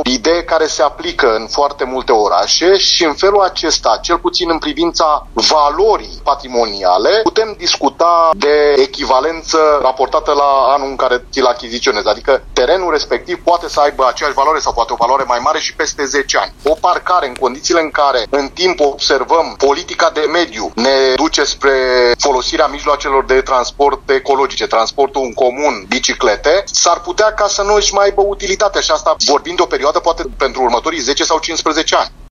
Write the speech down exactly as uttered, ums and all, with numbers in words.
idee care se aplică în foarte multe orașe și în felul acesta, cel puțin în privința valorii patrimoniale, putem discuta de echivalență raportată la anul în care ți-l achiziționezi. Adică terenul respectiv poate să aibă aceeași valoare sau poate o valoare mai mare și peste zece ani. O parcare în condițiile în care în timp observăm politica de mediu ne duce spre folosirea mijloacelor de transport ecologice, transportul în comun, biciclete, s-ar putea ca să nu își mai aibă utilitate și asta vorbim de o perioadă poate pentru următorii zece sau cincisprezece ani.